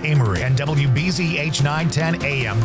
Amory, and WBZH 910 AM,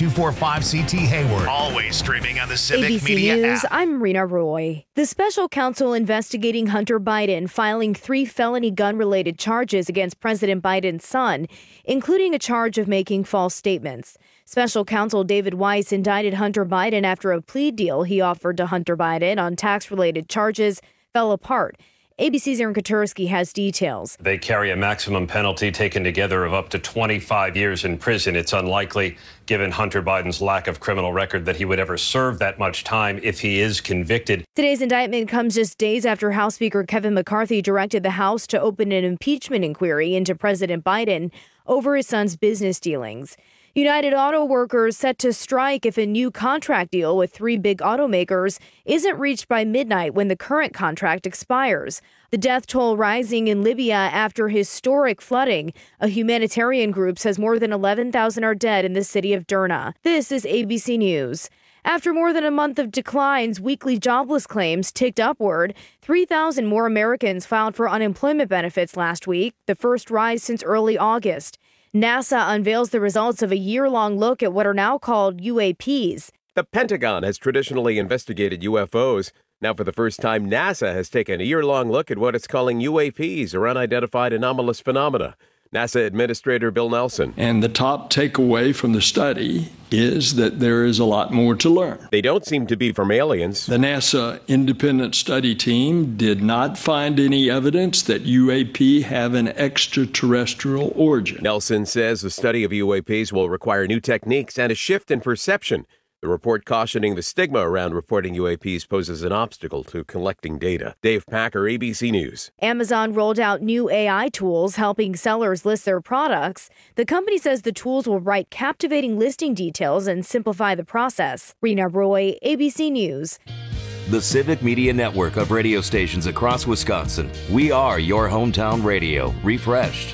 W245CT Hayward. Always streaming on the Civic ABC Media News, app. I'm Rena Roy. The special counsel investigating Hunter Biden filing 3 felony gun-related charges against President Biden's son, including a charge of making false statements. Special counsel David Weiss indicted Hunter Biden after a plea deal he offered to Hunter Biden on tax-related charges fell apart. ABC's Aaron Katursky has details. They carry a maximum penalty taken together of up to 25 years in prison. It's unlikely, given Hunter Biden's lack of criminal record, that he would ever serve that much time if he is convicted. Today's indictment comes just days after House Speaker Kevin McCarthy directed the House to open an impeachment inquiry into President Biden over his son's business dealings. United Auto Workers set to strike if a new contract deal with 3 big automakers isn't reached by midnight when the current contract expires. The death toll rising in Libya after historic flooding. A humanitarian group says more than 11,000 are dead in the city of Derna. This is ABC News. After more than a month of declines, weekly jobless claims ticked upward. 3,000 more Americans filed for unemployment benefits last week, the first rise since early August. NASA unveils the results of a year-long look at what are now called UAPs. The Pentagon has traditionally investigated UFOs. Now, for the first time, NASA has taken a year-long look at what it's calling UAPs, or unidentified anomalous phenomena. NASA Administrator Bill Nelson. And the top takeaway from the study is that there is a lot more to learn. They don't seem to be from aliens. The NASA independent study team did not find any evidence that UAP have an extraterrestrial origin. Nelson says the study of UAPs will require new techniques and a shift in perception. The report cautioning the stigma around reporting UAPs poses an obstacle to collecting data. Dave Packer, ABC News. Amazon rolled out new AI tools helping sellers list their products. The company says the tools will write captivating listing details and simplify the process. Rena Roy, ABC News. The Civic Media Network of radio stations across Wisconsin. We are your hometown radio, refreshed.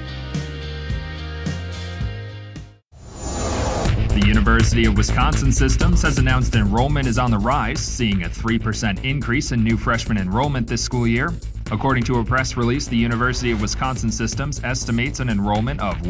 The University of Wisconsin Systems has announced enrollment is on the rise, seeing a 3% increase in new freshman enrollment this school year. According to a press release, the University of Wisconsin Systems estimates an enrollment of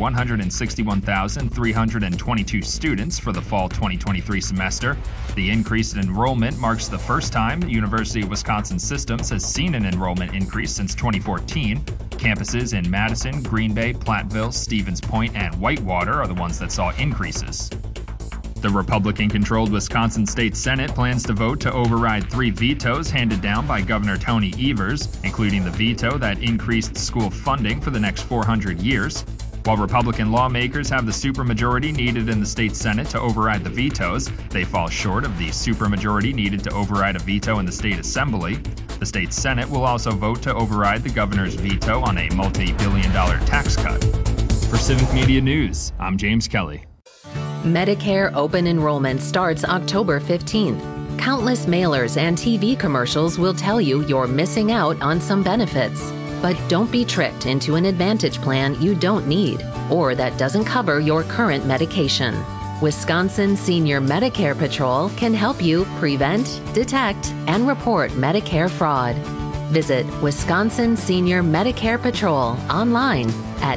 161,322 students for the fall 2023 semester. The increase in enrollment marks the first time the University of Wisconsin Systems has seen an enrollment increase since 2014. Campuses in Madison, Green Bay, Platteville, Stevens Point, and Whitewater are the ones that saw increases. The Republican-controlled Wisconsin State Senate plans to vote to override 3 vetoes handed down by Governor Tony Evers, including the veto that increased school funding for the next 400 years. While Republican lawmakers have the supermajority needed in the state Senate to override the vetoes, they fall short of the supermajority needed to override a veto in the state Assembly. The state Senate will also vote to override the governor's veto on a multi-billion-dollar tax cut. For Civic Media News, I'm James Kelly. Medicare open enrollment starts October 15th. Countless mailers and TV commercials will tell you you're missing out on some benefits. But don't be tricked into an Advantage plan you don't need or that doesn't cover your current medication. Wisconsin Senior Medicare Patrol can help you prevent, detect, and report Medicare fraud. Visit Wisconsin Senior Medicare Patrol online at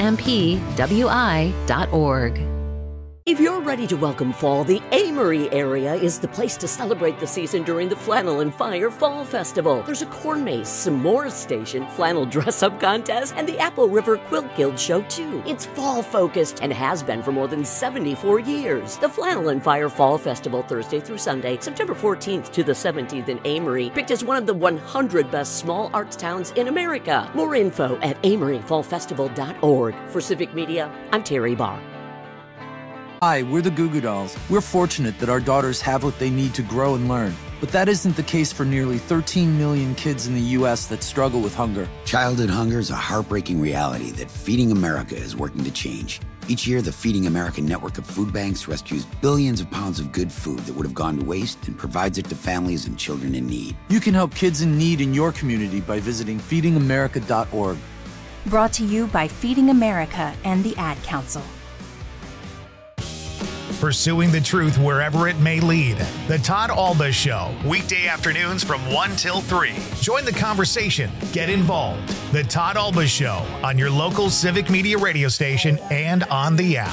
smpwi.org. If you're ready to welcome fall, the Amory area is the place to celebrate the season during the Flannel and Fire Fall Festival. There's a corn maze, s'mores station, flannel dress-up contest, and the Apple River Quilt Guild show, too. It's fall-focused and has been for more than 74 years. The Flannel and Fire Fall Festival, Thursday through Sunday, September 14th to the 17th in Amory, picked as one of the 100 best small arts towns in America. More info at amoryfallfestival.org. For Civic Media, I'm Terry Barr. Hi, we're the Goo Goo Dolls. We're fortunate that our daughters have what they need to grow and learn. But that isn't the case for nearly 13 million kids in the U.S. that struggle with hunger. Childhood hunger is a heartbreaking reality that Feeding America is working to change. Each year, the Feeding America network of food banks rescues billions of pounds of good food that would have gone to waste and provides it to families and children in need. You can help kids in need in your community by visiting feedingamerica.org. Brought to you by Feeding America and the Ad Council. pursuing the truth wherever it may lead. The Todd Alba Show, weekday afternoons from 1 till 3. Join the conversation. Get involved. The Todd Alba Show on your local Civic Media radio station and on the app.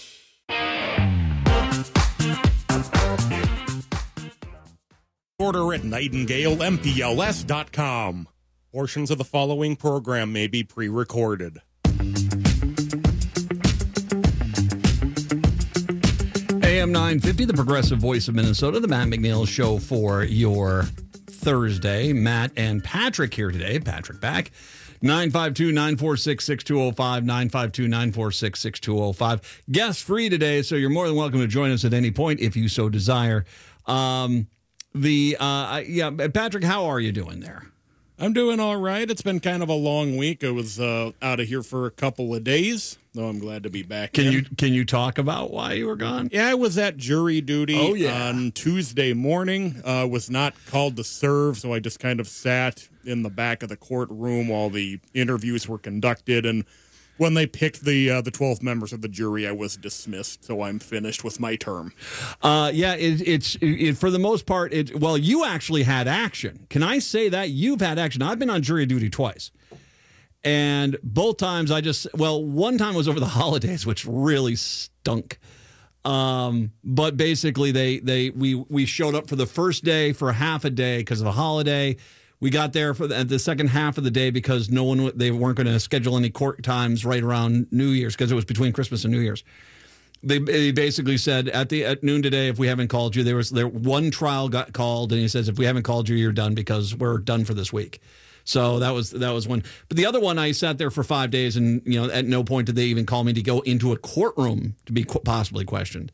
Order at NightingaleMPLS.com. Portions of the following program may be pre-recorded. AM 950, the Progressive Voice of Minnesota, the Matt McNeil Show for your Thursday. Matt and Patrick here today. Patrick back. 952-946-6205, 952-946-6205. Guest free today, so you're more than welcome to join us at any point if you so desire. Patrick, how are you doing there? I'm doing all right. It's been kind of a long week. I was out of here for a couple of days, though I'm glad to be back. Can you talk about why you were gone? Yeah, I was at jury duty on Tuesday morning. Was not called to serve, so I just kind of sat in the back of the courtroom while the interviews were conducted. And when they picked the 12 members of the jury, I was dismissed, so I'm finished with my term. It's for the most part. You actually had action. Can I say that you've had action? I've been on jury duty twice, and both times one time was over the holidays, which really stunk. But basically, we showed up for the first day for half a day because of a holiday. We got there for the second half of the day because they weren't going to schedule any court times right around New Year's because it was between Christmas and New Year's. They basically said at noon today, if we haven't called you, one trial got called, and he says if we haven't called you, you're done because we're done for this week. So that was one. But the other one, I sat there for 5 days, and at no point did they even call me to go into a courtroom to be possibly questioned.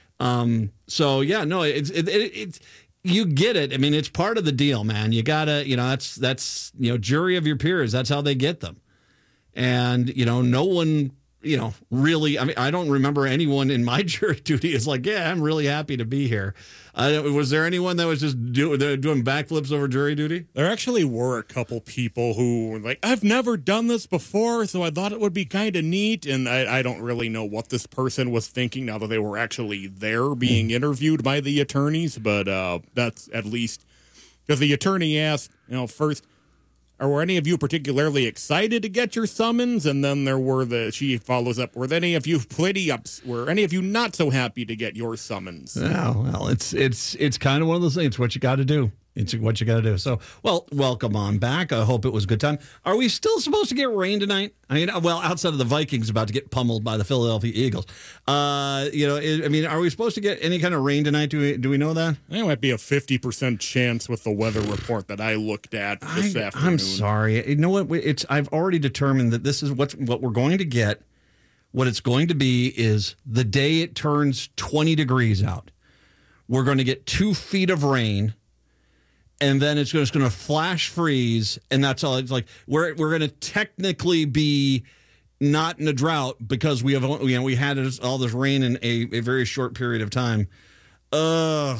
It's. You get it. I mean, it's part of the deal, man. You gotta, that's jury of your peers. That's how they get them. And, no one, really, I mean, I don't remember anyone in my jury duty is like, yeah, I'm really happy to be here. Was there anyone that was just doing backflips over jury duty? There actually were a couple people who were like, I've never done this before, so I thought it would be kind of neat. And I don't really know what this person was thinking now that they were actually there being interviewed by the attorneys. But that's at least because the attorney asked, first, were any of you particularly excited to get your summons? And then she follows up, were any of you not so happy to get your summons? Oh, well, it's kind of one of those things. It's what you got to do. It's what you got to do. So, welcome on back. I hope it was a good time. Are we still supposed to get rain tonight? I mean, outside of the Vikings about to get pummeled by the Philadelphia Eagles. Are we supposed to get any kind of rain tonight? Do we know that? There might be a 50% chance with the weather report that I looked at this afternoon. I'm sorry. You know what? I've already determined that this is what we're going to get. What it's going to be is the day it turns 20 degrees out, we're going to get 2 feet of rain. And then it's just going to flash freeze, and that's all. It's like we're going to technically be not in a drought because we had all this rain in a very short period of time. So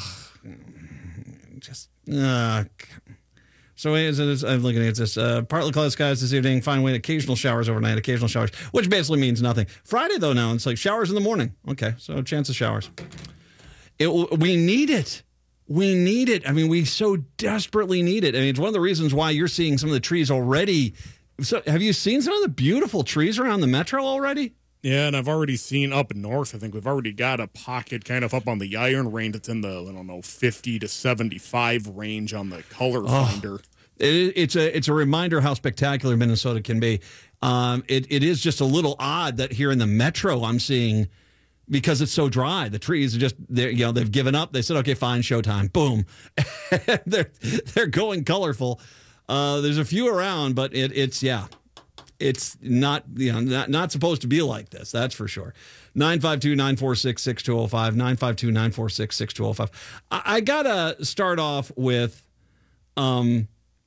I'm looking at this. Partly cloudy skies this evening. Fine wind, occasional showers overnight. Occasional showers, which basically means nothing. Friday though, now it's like showers in the morning. Okay, so chance of showers. We need it. We need it. I mean, we so desperately need it. I mean, it's one of the reasons why you're seeing some of the trees already. So have you seen some of the beautiful trees around the metro already? Yeah, and I've already seen up north. I think we've already got a pocket kind of up on the Iron Range that's in the, 50 to 75 range on the color finder. It's a reminder how spectacular Minnesota can be. It is just a little odd that here in the metro I'm seeing, because it's so dry, the trees are just they've given up. They said, okay, fine, showtime. Boom. they're going colorful. There's a few around, but it's not not supposed to be like this. That's for sure. 952-946-6205, 952-946-6205. I gotta start off with I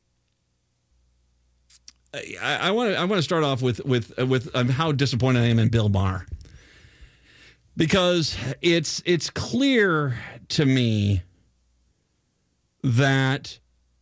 want to start off with how disappointed I am in Bill Maher. Because it's clear to me that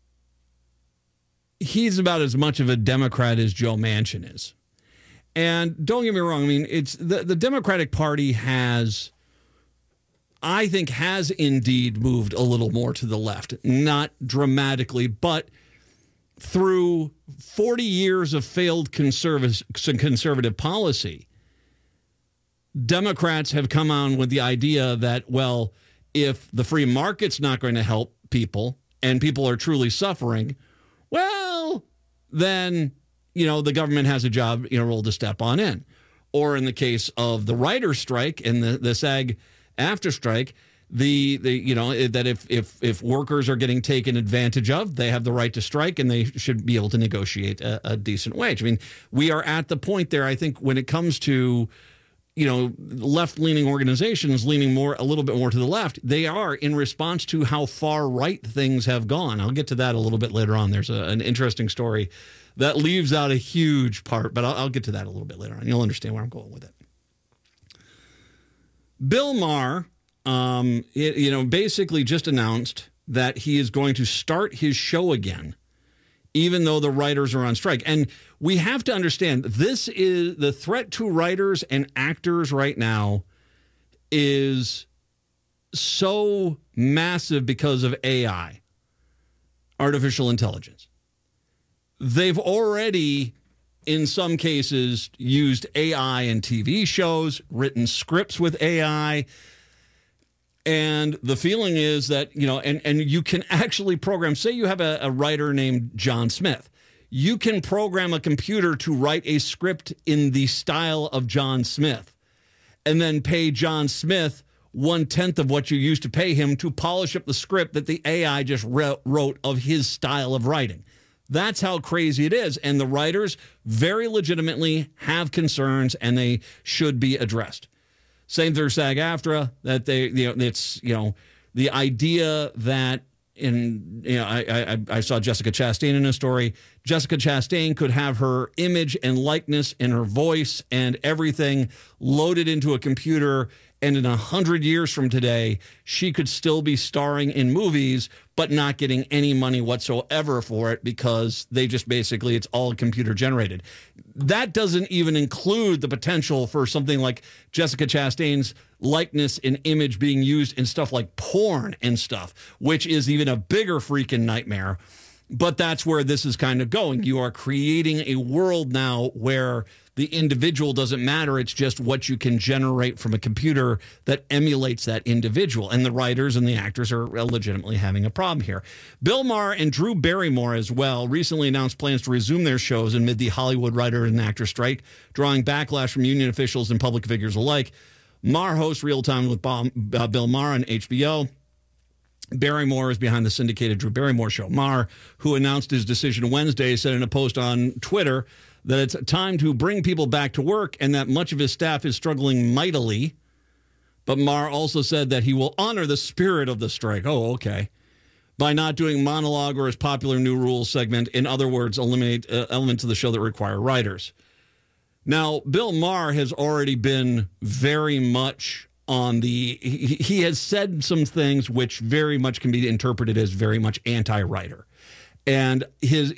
he's about as much of a Democrat as Joe Manchin is. And don't get me wrong, I mean, it's the Democratic Party has I think has indeed moved a little more to the left. Not dramatically, but through 40 years of failed conservative policy, Democrats have come on with the idea that, well, if the free market's not going to help people and people are truly suffering, well, then, the government has a job, role to step on in. Or in the case of the writer's strike and the SAG after strike, that if workers are getting taken advantage of, they have the right to strike and they should be able to negotiate a decent wage. I mean, we are at the point there, I think, when it comes to, left-leaning organizations leaning a little bit more to the left, they are in response to how far right things have gone. I'll get to that a little bit later on. There's an interesting story that leaves out a huge part, but I'll get to that a little bit later on. You'll understand where I'm going with it. Bill Maher, basically just announced that he is going to start his show again, even though the writers are on strike. And we have to understand, this is the threat to writers and actors right now is so massive because of AI, artificial intelligence. They've already, in some cases, used AI in TV shows, written scripts with AI. And the feeling is that, and you can actually program, say you have a writer named John Smith. You can program a computer to write a script in the style of John Smith and then pay John Smith 1/10 of what you used to pay him to polish up the script that the AI just wrote of his style of writing. That's how crazy it is. And the writers very legitimately have concerns and they should be addressed. Same for SAG-AFTRA, that the idea that I saw Jessica Chastain in a story. Jessica Chastain could have her image and likeness and her voice and everything loaded into a computer, and in 100 years from today, she could still be starring in movies, but not getting any money whatsoever for it because they just basically, it's all computer generated. That doesn't even include the potential for something like Jessica Chastain's likeness and image being used in stuff like porn and stuff, which is even a bigger freaking nightmare. But that's where this is kind of going. You are creating a world now where the individual doesn't matter. It's just what you can generate from a computer that emulates that individual. And the writers and the actors are legitimately having a problem here. Bill Maher and Drew Barrymore as well recently announced plans to resume their shows amid the Hollywood writer and actor strike, drawing backlash from union officials and public figures alike. Maher hosts Real Time with Bill Maher on HBO. Barrymore is behind the syndicated Drew Barrymore Show. Maher, who announced his decision Wednesday, said in a post on Twitter that it's time to bring people back to work and that much of his staff is struggling mightily. But Maher also said that he will honor the spirit of the strike. Oh, okay. By not doing monologue or his popular New Rules segment. In other words, eliminate elements of the show that require writers. Now, Bill Maher has already been very much on he has said some things which very much can be interpreted as very much anti-writer. And and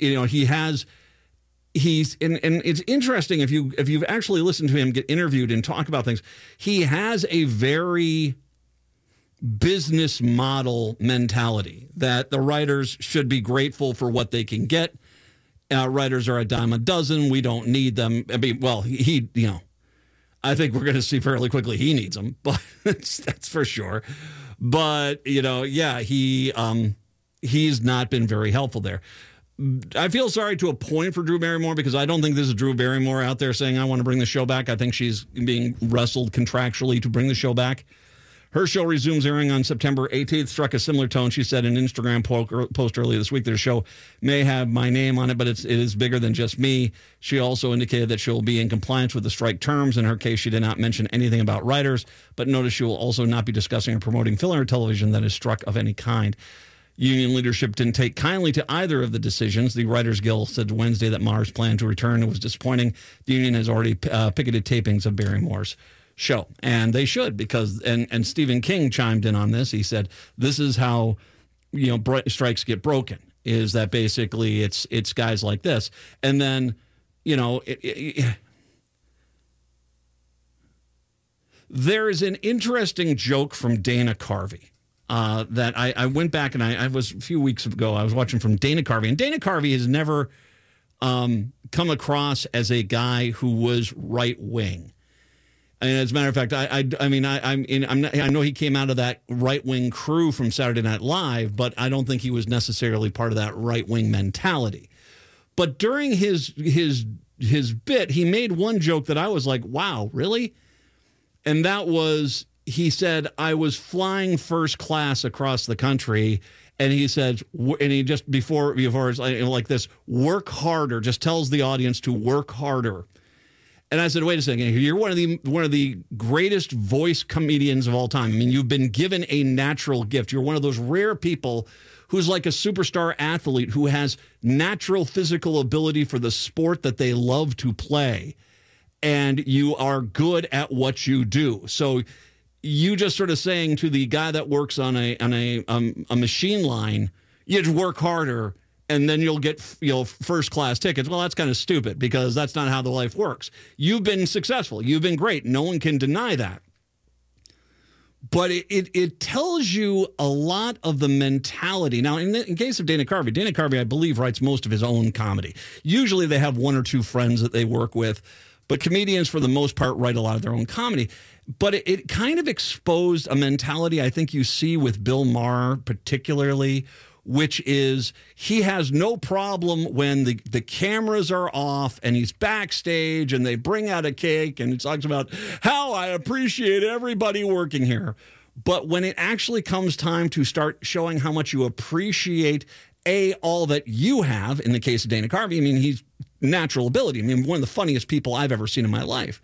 it's interesting if you've actually listened to him get interviewed and talk about things, he has a very business model mentality that the writers should be grateful for what they can get. Writers are a dime a dozen. We don't need them. I mean, well, I think we're going to see fairly quickly he needs them, but that's for sure. But, he's not been very helpful there. I feel sorry to a point for Drew Barrymore because I don't think this is Drew Barrymore out there saying, I want to bring the show back. I think she's being wrestled contractually to bring the show back. Her show resumes airing on September 18th, struck a similar tone. She said in an Instagram post earlier this week that her show may have my name on it, but it is bigger than just me. She also indicated that she'll be in compliance with the strike terms. In her case, she did not mention anything about writers, but noticed she will also not be discussing or promoting film or television that is struck of any kind. Union leadership didn't take kindly to either of the decisions. The Writers Guild said Wednesday that Maher's plan to return was disappointing. The union has already picketed tapings of Barrymore's show, and they should, because and Stephen King chimed in on this. He said this is how strikes get broken, is that basically it's guys like this, and then There is an interesting joke from Dana Carvey that I went back and I was a few weeks ago. I was watching from Dana Carvey, and Dana Carvey has never come across as a guy who was right wing. And as a matter of fact, I know he came out of that right wing crew from Saturday Night Live, but I don't think he was necessarily part of that right wing mentality. But during his bit, he made one joke that I was like, "Wow, really?" And that was, he said, "I was flying first class across the country." And he said, and he just before it's like this, "Work harder," just tells the audience to work harder. And I said, wait a second, you're one of the greatest voice comedians of all time. I mean, you've been given a natural gift. You're one of those rare people who's like a superstar athlete who has natural physical ability for the sport that they love to play. And you are good at what you do. So you just sort of saying to the guy that works on a machine line, you just work harder and then you'll get first class tickets. Well, that's kind of stupid because that's not how the life works. You've been successful. You've been great. No one can deny that. But it tells you a lot of the mentality. Now, in case of Dana Carvey, I believe, writes most of his own comedy. Usually they have one or two friends that they work with, but comedians, for the most part, write a lot of their own comedy. But it kind of exposed a mentality I think you see with Bill Maher particularly, which is he has no problem when the cameras are off and he's backstage and they bring out a cake and he talks about how I appreciate everybody working here. But when it actually comes time to start showing how much you appreciate all that you have, in the case of Dana Carvey, I mean, he's natural ability. I mean, one of the funniest people I've ever seen in my life.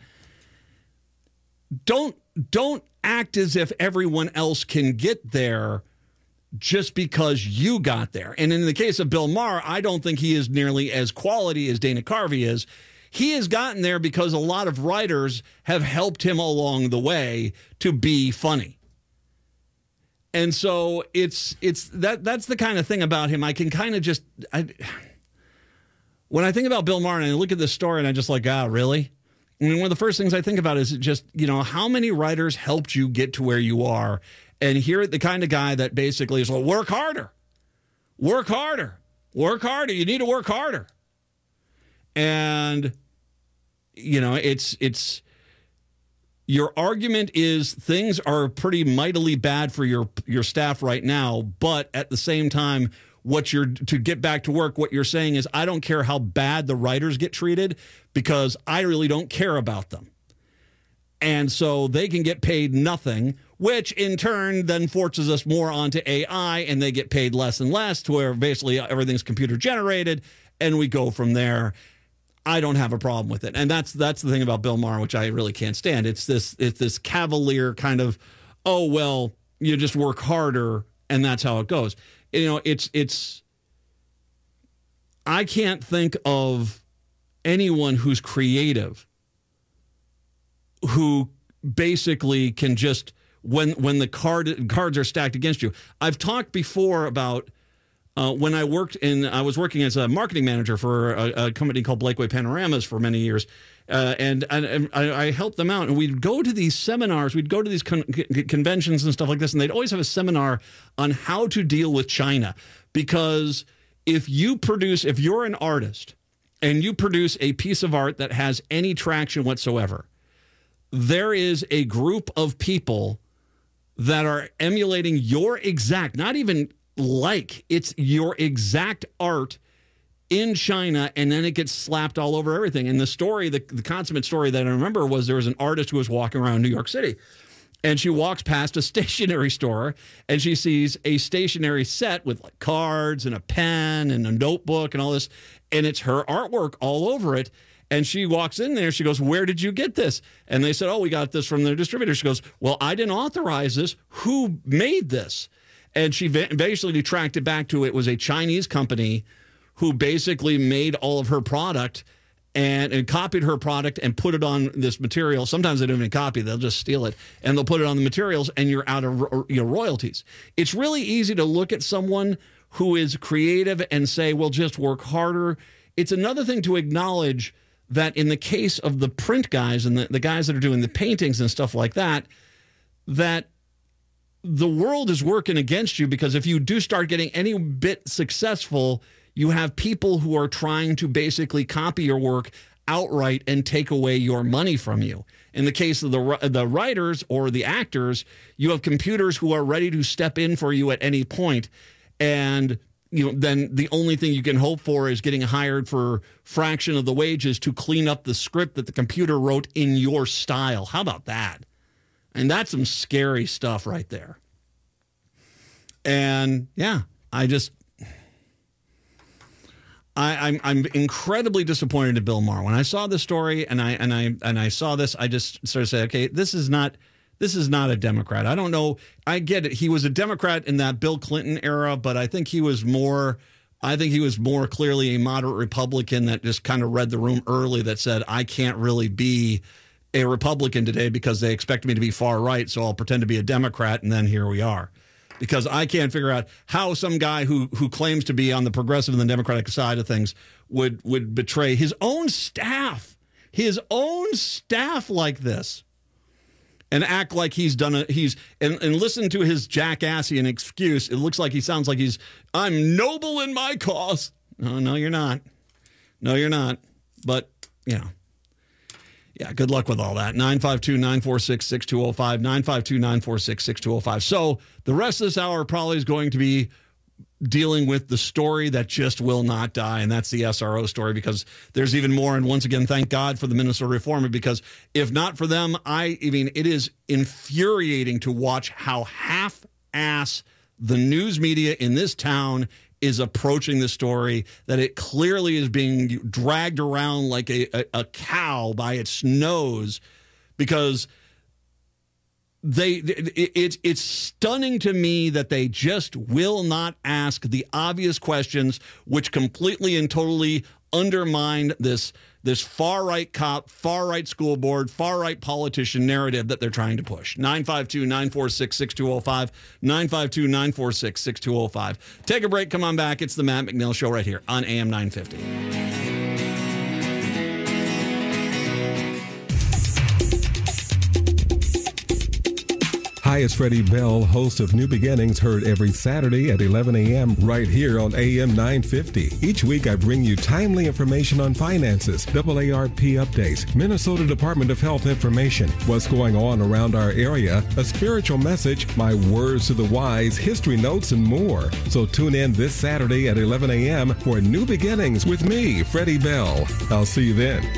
Don't act as if everyone else can get there just because you got there. And in the case of Bill Maher, I don't think he is nearly as quality as Dana Carvey is. He has gotten there because a lot of writers have helped him along the way to be funny. And so that's the kind of thing about him. I can kind of just, when I think about Bill Maher and I look at this story and I just like, really? I mean, one of the first things I think about is just, how many writers helped you get to where you are? And here, the kind of guy that basically is, well, work harder. Work harder. Work harder. You need to work harder. And, it's your argument is things are pretty mightily bad for your staff right now. But at the same time, to get back to work, what you're saying is, I don't care how bad the writers get treated because I really don't care about them. And so they can get paid nothing, which in turn then forces us more onto AI, and they get paid less and less to where basically everything's computer generated, and we go from there. I don't have a problem with it. And that's the thing about Bill Maher, which I really can't stand. It's this cavalier kind of, oh, well, you just work harder, and that's how it goes. I can't think of anyone who's creative who basically can just, when the cards are stacked against you. I've talked before about when I was working as a marketing manager for a company called Blakeway Panoramas for many years. And I helped them out. And we'd go to these seminars, we'd go to these conventions and stuff like this, and they'd always have a seminar on how to deal with China. Because if you're an artist and you produce a piece of art that has any traction whatsoever, there is a group of people that are emulating your exact, not even it's your exact art in China, and then it gets slapped all over everything. And the story, the consummate story that I remember was there was an artist who was walking around New York City, and she walks past a stationery store, and she sees a stationery set with like cards and a pen and a notebook and all this, and it's her artwork all over it. And she walks in there. She goes, "Where did you get this?" And they said, "Oh, we got this from their distributor." She goes, "Well, I didn't authorize this. Who made this?" And she basically tracked it back to it was a Chinese company who basically made all of her product and copied her product and put it on this material. Sometimes they don't even copy; they'll just steal it and they'll put it on the materials, and you're out of royalties. It's really easy to look at someone who is creative and say, "Well, just work harder." It's another thing to acknowledge that in the case of the print guys and the guys that are doing the paintings and stuff like that, that the world is working against you, because if you do start getting any bit successful, you have people who are trying to basically copy your work outright and take away your money from you. In the case of the writers or the actors, you have computers who are ready to step in for you at any point, and then the only thing you can hope for is getting hired for fraction of the wages to clean up the script that the computer wrote in your style. How about that? And that's some scary stuff right there. And yeah, I'm incredibly disappointed in Bill Maher. When I saw this story and I saw this, I just sort of said, okay, this is not a Democrat. I don't know. I get it. He was a Democrat in that Bill Clinton era, but I think he was more clearly a moderate Republican that just kind of read the room early, that said, I can't really be a Republican today because they expect me to be far right, so I'll pretend to be a Democrat, and then here we are. Because I can't figure out how some guy who claims to be on the progressive and the Democratic side of things would betray his own staff like this, and act like he's done and listen to his jackassian excuse. It looks like he sounds like I'm noble in my cause. No, you're not. No, you're not. But, yeah, good luck with all that. 952-946-6205, 952-946-6205. So the rest of this hour probably is going to be dealing with the story that just will not die, and that's the SRO story, because there's even more. And once again, thank God for the Minnesota Reformer, because if not for them, I mean, it is infuriating to watch how half-ass the news media in this town is approaching the story, that it clearly is being dragged around like a cow by its nose, because it's stunning to me that they just will not ask the obvious questions, which completely and totally undermine this far-right cop, far-right school board, far-right politician narrative that they're trying to push. 952-946-6205, 952-946-6205. Take a break, come on back. It's the Matt McNeil Show right here on AM 950. Hi, it's Freddie Bell, host of New Beginnings, heard every Saturday at 11 a.m. right here on AM 950. Each week I bring you timely information on finances, AARP updates, Minnesota Department of Health information, what's going on around our area, a spiritual message, my words to the wise, history notes, and more. So tune in this Saturday at 11 a.m. for New Beginnings with me, Freddie Bell. I'll see you then.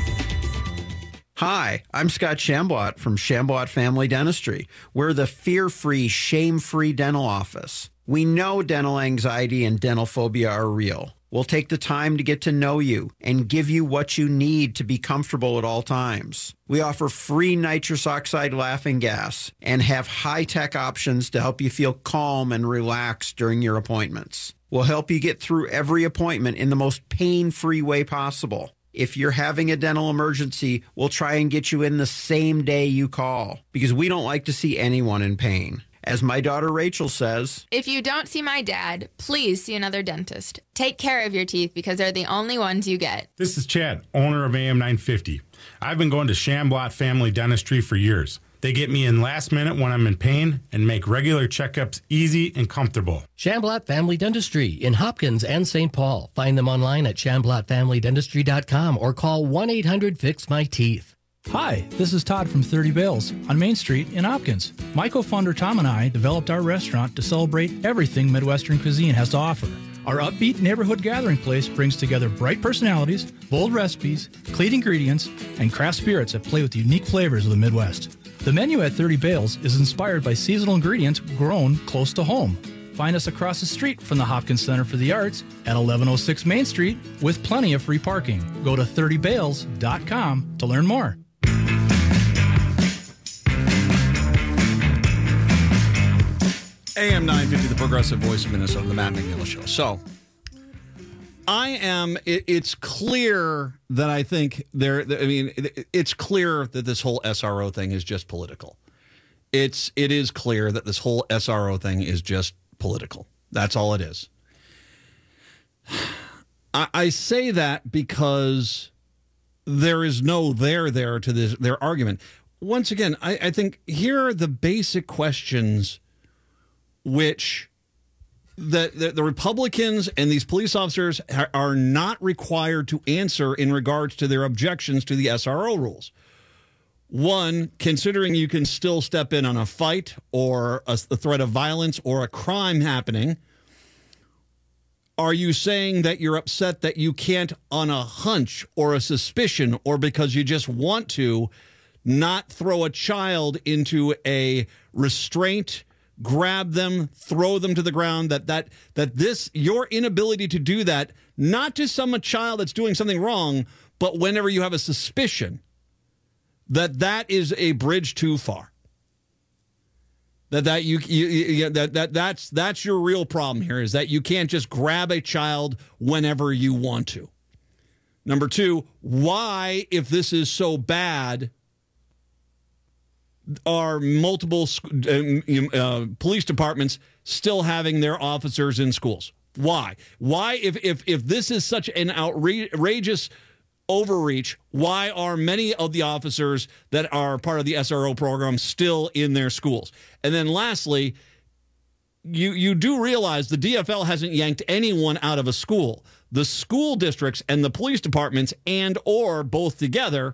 Hi, I'm Scott Shamblot from Shamblot Family Dentistry. We're the fear-free, shame-free dental office. We know dental anxiety and dental phobia are real. We'll take the time to get to know you and give you what you need to be comfortable at all times. We offer free nitrous oxide laughing gas and have high-tech options to help you feel calm and relaxed during your appointments. We'll help you get through every appointment in the most pain-free way possible. If you're having a dental emergency, we'll try and get you in the same day you call, because we don't like to see anyone in pain. As my daughter Rachel says, if you don't see my dad, please see another dentist. Take care of your teeth, because they're the only ones you get. This is Chad, owner of AM 950. I've been going to Shamblot Family Dentistry for years. They get me in last minute when I'm in pain and make regular checkups easy and comfortable. Shamblot Family Dentistry in Hopkins and St. Paul. Find them online at ShamblotFamilyDentistry.com or call 1-800-FIX-MY-TEETH. Hi, this is Todd from 30 Bales on Main Street in Hopkins. My co-founder Tom and I developed our restaurant to celebrate everything Midwestern cuisine has to offer. Our upbeat neighborhood gathering place brings together bright personalities, bold recipes, clean ingredients, and craft spirits that play with the unique flavors of the Midwest. The menu at 30 Bales is inspired by seasonal ingredients grown close to home. Find us across the street from the Hopkins Center for the Arts at 1106 Main Street with plenty of free parking. Go to 30bales.com to learn more. AM 950, the progressive voice of Minnesota, the Matt McNeil Show. So, it's clear that I think it's clear that this whole SRO thing is just political. It is clear that this whole SRO thing is just political. That's all it is. I say that because there is no there to their argument. Once again, I think here are the basic questions which the Republicans and these police officers are not required to answer in regards to their objections to the SRO rules. One, considering you can still step in on a fight or a threat of violence or a crime happening, are you saying that you're upset that you can't, on a hunch or a suspicion or because you just want to, not throw a child into a restraint, grab them, throw them to the ground, that your inability to do that, not to some child that's doing something wrong, but whenever you have a suspicion that is a bridge too far. That's your real problem here, is that you can't just grab a child whenever you want to. Number two, why, if this is so bad, are multiple police departments still having their officers in schools? Why? Why, if this is such an outrageous overreach, why are many of the officers that are part of the SRO program still in their schools? And then lastly, you do realize the DFL hasn't yanked anyone out of a school. The school districts and the police departments, and or both together,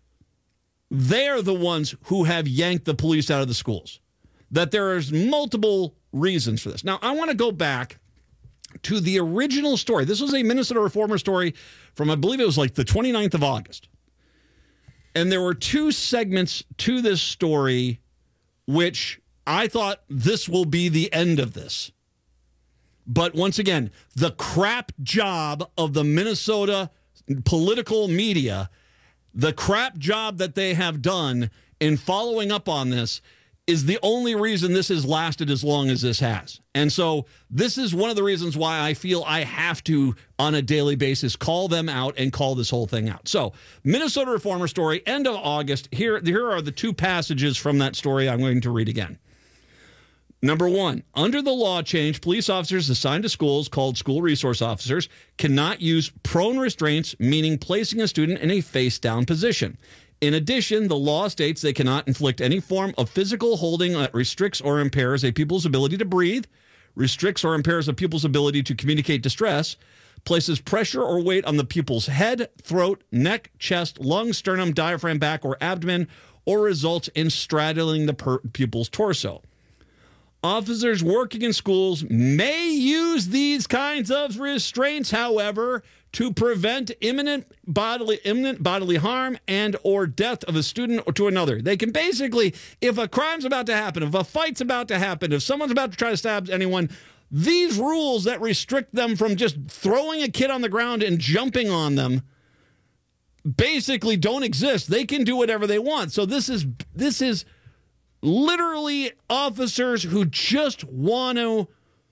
they're the ones who have yanked the police out of the schools. That there is multiple reasons for this. Now, I want to go back to the original story. This was a Minnesota Reformer story from, I believe it was like the 29th of August. And there were two segments to this story, which I thought this will be the end of this. But once again, the crap job of the Minnesota political media, the crap job that they have done in following up on this, is the only reason this has lasted as long as this has. And so this is one of the reasons why I feel I have to, on a daily basis, call them out and call this whole thing out. So, Minnesota Reformer story, end of August. Here are the two passages from that story I'm going to read again. Number one, under the law change, police officers assigned to schools, called school resource officers, cannot use prone restraints, meaning placing a student in a face-down position. In addition, the law states they cannot inflict any form of physical holding that restricts or impairs a pupil's ability to breathe, restricts or impairs a pupil's ability to communicate distress, places pressure or weight on the pupil's head, throat, neck, chest, lungs, sternum, diaphragm, back, or abdomen, or results in straddling the pupil's torso. Officers working in schools may use these kinds of restraints, however, to prevent imminent bodily harm and or death of a student or to another. They can basically, if a crime's about to happen, if a fight's about to happen, if someone's about to try to stab anyone, these rules that restrict them from just throwing a kid on the ground and jumping on them basically don't exist. They can do whatever they want. So this is literally officers who just want to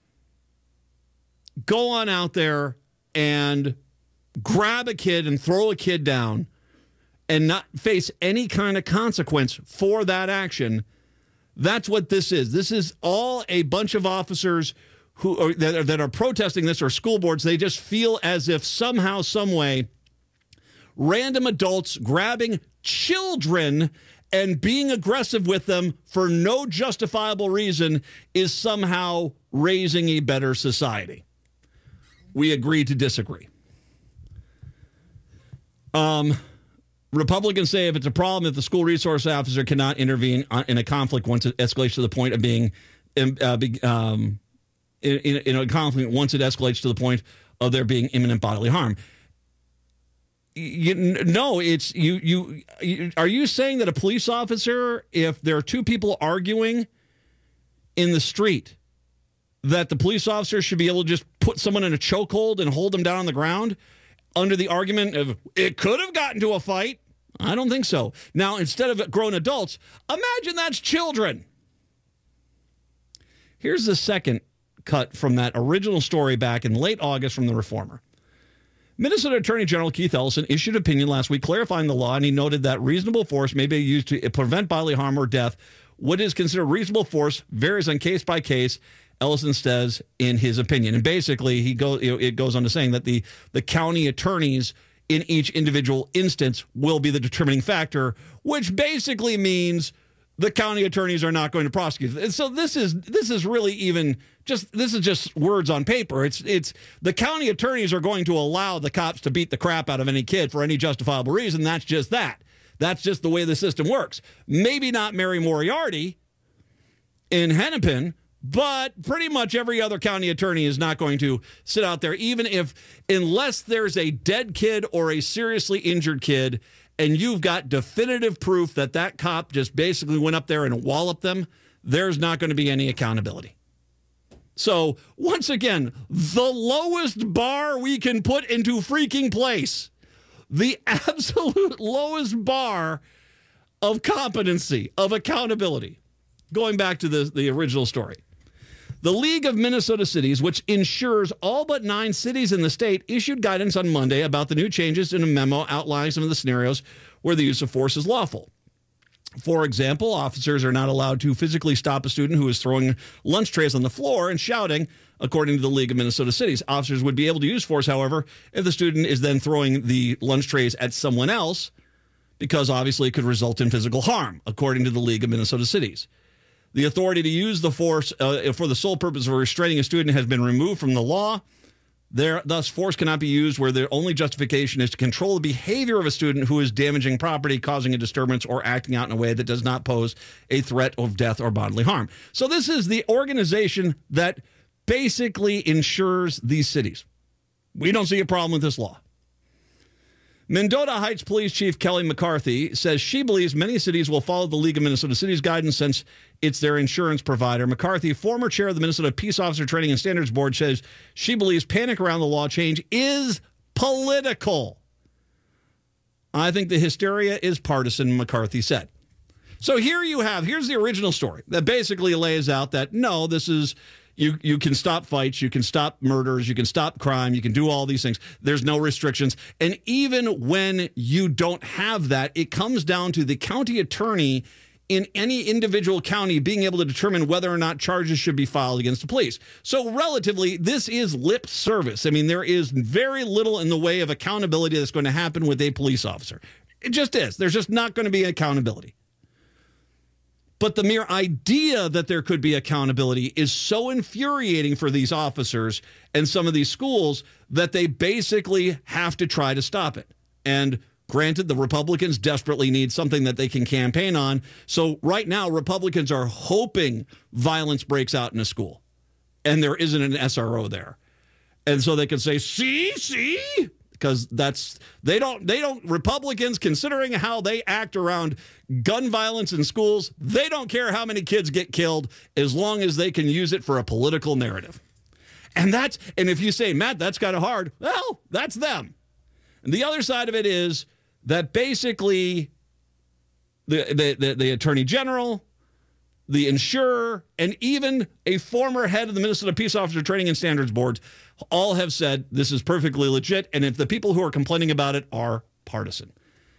go on out there and grab a kid and throw a kid down and not face any kind of consequence for that action. That's what this is. This is all a bunch of officers that are protesting this, or school boards. They just feel as if somehow, some way, random adults grabbing children and being aggressive with them for no justifiable reason is somehow raising a better society. We agree to disagree. Republicans say if it's a problem, if the school resource officer cannot intervene in a conflict once it escalates to the point of being in a conflict, once it escalates to the point of there being imminent bodily harm. Are you saying that a police officer, if there are two people arguing in the street, that the police officer should be able to just put someone in a chokehold and hold them down on the ground under the argument of it could have gotten to a fight? I don't think so. Now, instead of grown adults, imagine that's children. Here's the second cut from that original story back in late August from the Reformer. Minnesota Attorney General Keith Ellison issued an opinion last week clarifying the law, and he noted that reasonable force may be used to prevent bodily harm or death. What is considered reasonable force varies on case by case, Ellison says in his opinion. And basically, it goes on to saying that the county attorneys in each individual instance will be the determining factor, which basically means the county attorneys are not going to prosecute. And so this is really even just words on paper. It's the county attorneys are going to allow the cops to beat the crap out of any kid for any justifiable reason. That's just that. That's just the way the system works. Maybe not Mary Moriarty in Hennepin, but pretty much every other county attorney is not going to sit out there, unless there's a dead kid or a seriously injured kid, and you've got definitive proof that that cop just basically went up there and walloped them, there's not going to be any accountability. So, once again, the lowest bar we can put into freaking place, the absolute lowest bar of competency, of accountability. Going back to the original story. The League of Minnesota Cities, which insures all but 9 cities in the state, issued guidance on Monday about the new changes in a memo outlining some of the scenarios where the use of force is lawful. For example, officers are not allowed to physically stop a student who is throwing lunch trays on the floor and shouting, according to the League of Minnesota Cities. Officers would be able to use force, however, if the student is then throwing the lunch trays at someone else, because obviously it could result in physical harm, according to the League of Minnesota Cities. The authority to use the force for the sole purpose of restraining a student has been removed from the law. Thus, force cannot be used where the only justification is to control the behavior of a student who is damaging property, causing a disturbance, or acting out in a way that does not pose a threat of death or bodily harm. So this is the organization that basically insures these cities. We don't see a problem with this law. Mendota Heights Police Chief Kelly McCarthy says she believes many cities will follow the League of Minnesota Cities guidance since it's their insurance provider. McCarthy, former chair of the Minnesota Peace Officer Training and Standards Board, says she believes panic around the law change is political. I think the hysteria is partisan, McCarthy said. So here's the original story that basically lays out that, no, this is... You can stop fights, you can stop murders, you can stop crime, you can do all these things. There's no restrictions. And even when you don't have that, it comes down to the county attorney in any individual county being able to determine whether or not charges should be filed against the police. So relatively, this is lip service. I mean, there is very little in the way of accountability that's going to happen with a police officer. It just is. There's just not going to be accountability. But the mere idea that there could be accountability is so infuriating for these officers and some of these schools that they basically have to try to stop it. And granted, the Republicans desperately need something that they can campaign on. So right now, Republicans are hoping violence breaks out in a school and there isn't an SRO there. And so they can say, see? Because they don't Republicans, considering how they act around gun violence in schools, they don't care how many kids get killed as long as they can use it for a political narrative. And if you say, Matt, that's kind of hard, well, that's them. And the other side of it is that basically the attorney general, the insurer, and even a former head of the Minnesota Peace Officer Training and Standards Board all have said this is perfectly legit, and if the people who are complaining about it are partisan.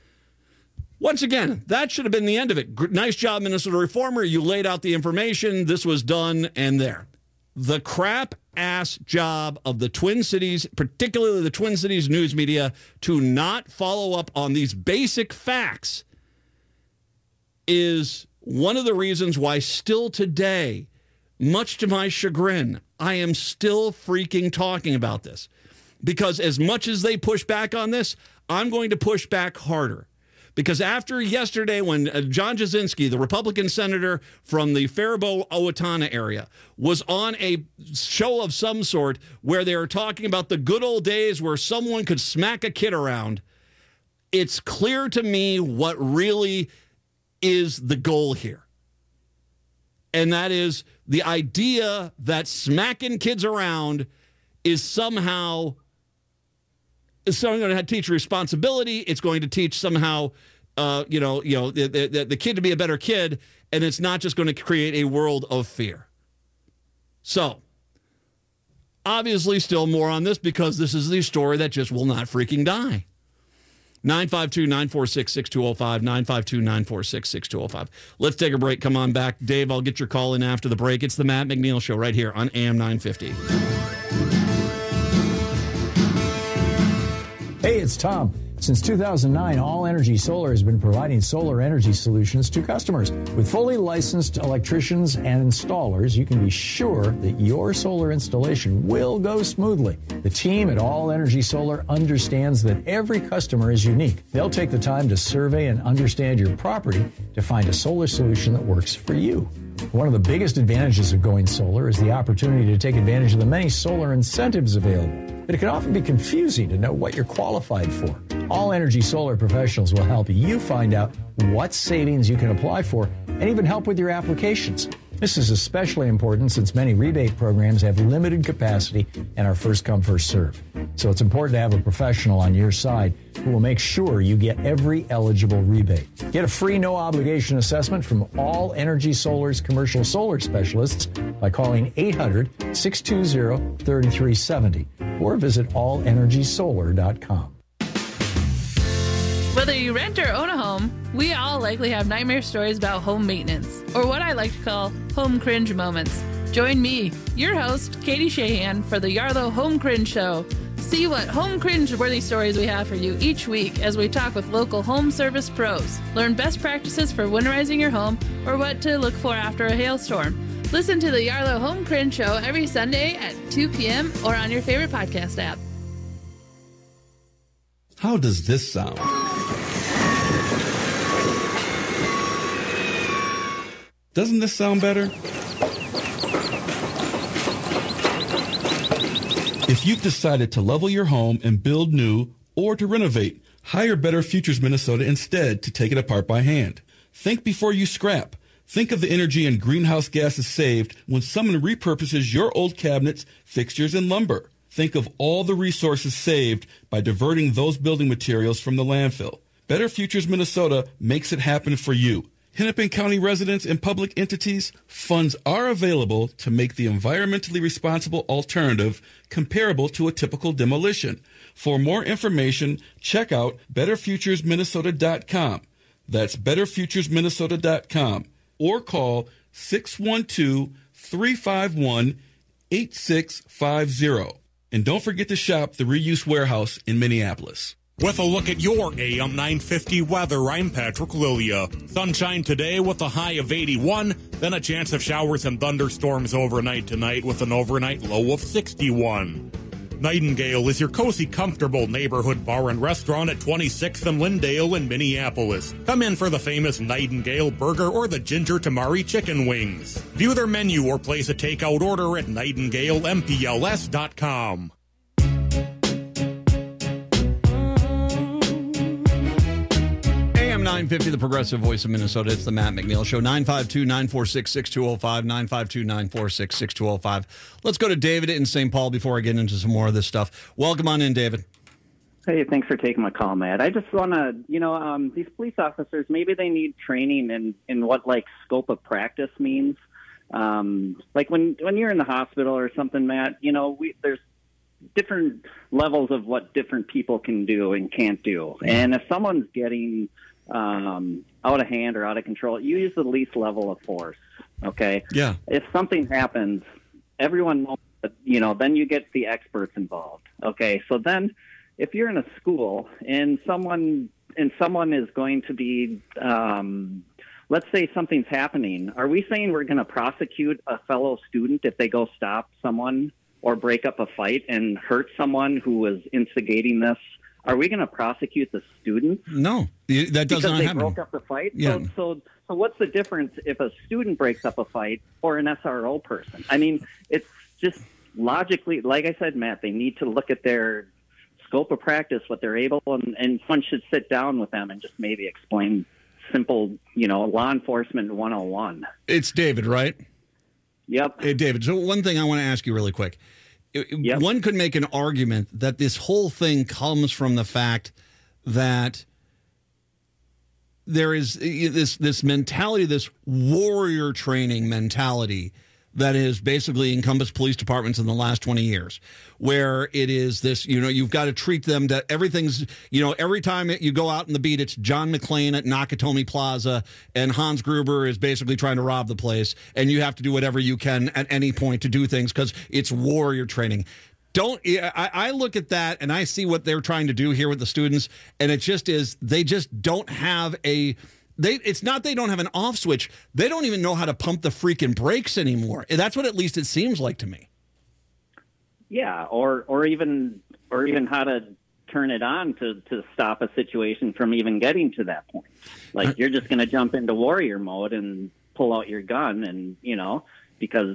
Once again, that should have been the end of it. Nice job, Minnesota Reformer. You laid out the information. This was done and there. The crap-ass job of the Twin Cities, particularly the Twin Cities news media, to not follow up on these basic facts is one of the reasons why still today, much to my chagrin, I am still freaking talking about this. Because as much as they push back on this, I'm going to push back harder. Because after yesterday, when John Jasinski, the Republican senator from the Faribault-Owatonna area, was on a show of some sort where they were talking about the good old days where someone could smack a kid around, it's clear to me what really is the goal here. And that is the idea that smacking kids around is somehow going to teach responsibility. It's going to teach somehow, the kid to be a better kid, and it's not just going to create a world of fear. So, obviously, still more on this because this is the story that just will not freaking die. 952-946-6205, 952-946-6205. Let's take a break. Come on back. Dave, I'll get your call in after the break. It's the Matt McNeil Show right here on AM 950. Hey, it's Tom. Since 2009, All Energy Solar has been providing solar energy solutions to customers. With fully licensed electricians and installers, you can be sure that your solar installation will go smoothly. The team at All Energy Solar understands that every customer is unique. They'll take the time to survey and understand your property to find a solar solution that works for you. One of the biggest advantages of going solar is the opportunity to take advantage of the many solar incentives available. But it can often be confusing to know what you're qualified for. All Energy Solar professionals will help you find out what savings you can apply for and even help with your applications. This is especially important since many rebate programs have limited capacity and are first come, first serve. So it's important to have a professional on your side who will make sure you get every eligible rebate. Get a free no-obligation assessment from All Energy Solar's commercial solar specialists by calling 800-620-3370 or visit allenergysolar.com. Whether you rent or own a home, we all likely have nightmare stories about home maintenance, or what I like to call home cringe moments. Join me, your host, Katie Shahan, for the Yarlow Home Cringe Show. See what home cringe-worthy stories we have for you each week as we talk with local home service pros. Learn best practices for winterizing your home or what to look for after a hailstorm. Listen to the Yarlow Home Cringe Show every Sunday at 2 p.m. or on your favorite podcast app. How does this sound? Doesn't this sound better? If you've decided to level your home and build new or to renovate, hire Better Futures Minnesota instead to take it apart by hand. Think before you scrap. Think of the energy and greenhouse gases saved when someone repurposes your old cabinets, fixtures, and lumber. Think of all the resources saved by diverting those building materials from the landfill. Better Futures Minnesota makes it happen for you. Hennepin County residents and public entities, funds are available to make the environmentally responsible alternative comparable to a typical demolition. For more information, check out betterfuturesminnesota.com. That's betterfuturesminnesota.com. Or call 612-351-8650. And don't forget to shop the Reuse Warehouse in Minneapolis. With a look at your AM 950 weather, I'm Patrick Lilia. Sunshine today with a high of 81, then a chance of showers and thunderstorms overnight tonight with an overnight low of 61. Nightingale is your cozy, comfortable neighborhood bar and restaurant at 26th and Lyndale in Minneapolis. Come in for the famous Nightingale burger or the ginger tamari chicken wings. View their menu or place a takeout order at nightingalempls.com. AM 950, the progressive voice of Minnesota. It's the Matt McNeil Show. 952-946-6205, 952-946-6205. Let's go to David in St. Paul before I get into some more of this stuff. Welcome on in, David. Hey, thanks for taking my call, Matt. I just want to, these police officers, maybe they need training in what, scope of practice means. Like when you're in the hospital or something, Matt, there's different levels of what different people can do and can't do. And if someone's getting out of hand or out of control, you use the least level of force, okay? Yeah. If something happens, everyone knows that, then you get the experts involved, okay? So then if you're in a school and someone is going to be, let's say something's happening, are we saying we're going to prosecute a fellow student if they go stop someone or break up a fight and hurt someone who was instigating this? Are we going to prosecute the student? No, that does not happen. Because they broke up the fight? Yeah. So what's the difference if a student breaks up a fight or an SRO person? I mean, it's just logically, like I said, Matt, they need to look at their scope of practice, what they're able, and someone should sit down with them and just maybe explain simple, law enforcement 101. It's David, right? Yep. Hey, David, so one thing I want to ask you really quick. Yep. One could make an argument that this whole thing comes from the fact that there is this mentality, this warrior training mentality that has basically encompassed police departments in the last 20 years, where it is this, you've got to treat them that everything's, every time you go out in the beat, it's John McClane at Nakatomi Plaza and Hans Gruber is basically trying to rob the place. And you have to do whatever you can at any point to do things because it's warrior training. I look at that and I see what they're trying to do here with the students, and it just is, they just don't have it's not they don't have an off switch. They don't even know how to pump the freaking brakes anymore. That's what at least it seems like to me. Yeah, or even how to turn it on to stop a situation from even getting to that point. Like, you're just going to jump into warrior mode and pull out your gun, and because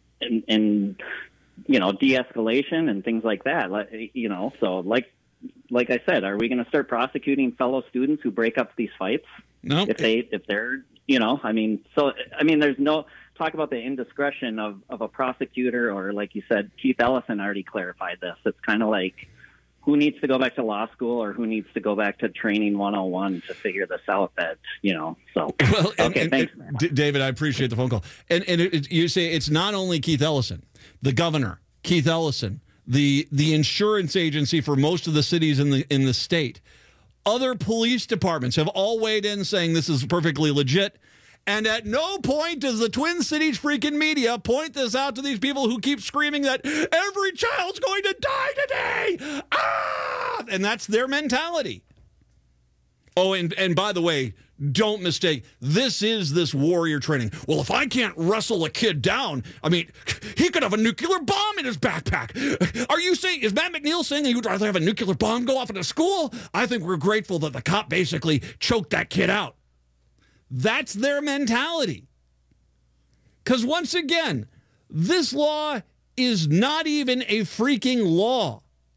de-escalation and things like that. So like I said, are we going to start prosecuting fellow students who break up these fights? No. If they're there's no talk about the indiscretion of a prosecutor, or like you said, Keith Ellison already clarified this. It's kind of like, who needs to go back to law school or who needs to go back to training 101 to figure this out? So. Well, thanks, man. David, I appreciate the phone call. And you say it's not only Keith Ellison, the governor, Keith Ellison, the insurance agency for most of the cities in the state. Other police departments have all weighed in saying this is perfectly legit. And at no point does the Twin Cities freaking media point this out to these people who keep screaming that every child's going to die today. Ah! And that's their mentality. Oh, and by the way, don't mistake, this warrior training. Well, if I can't wrestle a kid down, he could have a nuclear bomb in his backpack. Are you saying, is Matt McNeil saying that you'd rather have a nuclear bomb go off in a school? I think we're grateful that the cop basically choked that kid out. That's their mentality. Because once again, this law is not even a freaking law.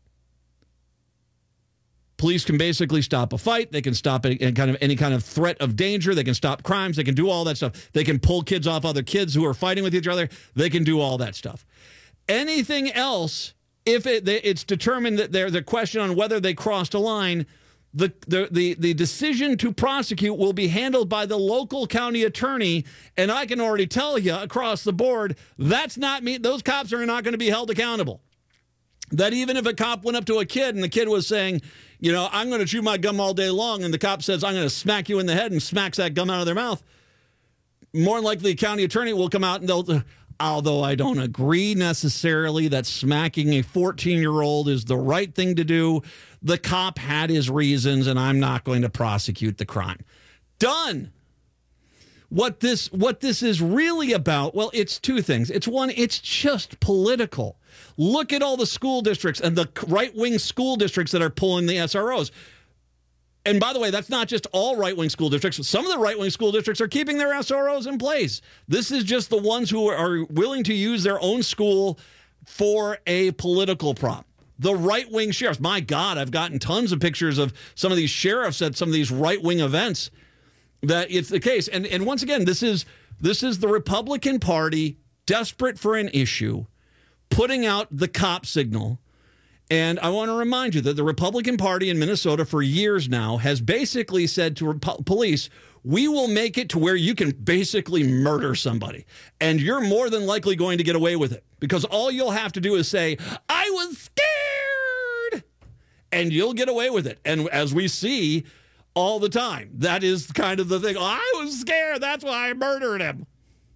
Police can basically stop a fight. They can stop any kind of threat of danger. They can stop crimes. They can do all that stuff. They can pull kids off other kids who are fighting with each other. They can do all that stuff. Anything else, if it's determined that the question on whether they crossed a line, the decision to prosecute will be handled by the local county attorney, and I can already tell you across the board, that's not me. Those cops are not going to be held accountable. That even if a cop went up to a kid and the kid was saying, I'm going to chew my gum all day long, and the cop says, I'm going to smack you in the head, and smacks that gum out of their mouth, more than likely the county attorney will come out and they'll, although I don't agree necessarily that smacking a 14-year-old is the right thing to do, the cop had his reasons, and I'm not going to prosecute the crime. Done. What this is really about, well, it's two things. It's one, it's just political. Look at all the school districts and the right-wing school districts that are pulling the SROs. And by the way, that's not just all right-wing school districts. Some of the right-wing school districts are keeping their SROs in place. This is just the ones who are willing to use their own school for a political prop. The right-wing sheriffs. My God, I've gotten tons of pictures of some of these sheriffs at some of these right-wing events that it's the case. And once again, this is the Republican Party desperate for an issue, putting out the cop signal. And I want to remind you that the Republican Party in Minnesota for years now has basically said to police, we will make it to where you can basically murder somebody. And you're more than likely going to get away with it. Because all you'll have to do is say, I was scared. And you'll get away with it. And as we see all the time, that is kind of the thing. I was scared. That's why I murdered him.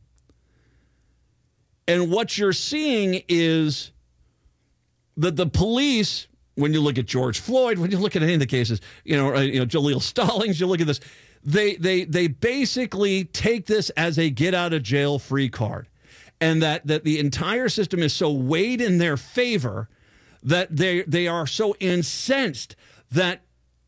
And what you're seeing is that the police, when you look at George Floyd, when you look at any of the cases, Jaleel Stallings, you look at this, they basically take this as a get out of jail free card. And that the entire system is so weighed in their favor that they are so incensed that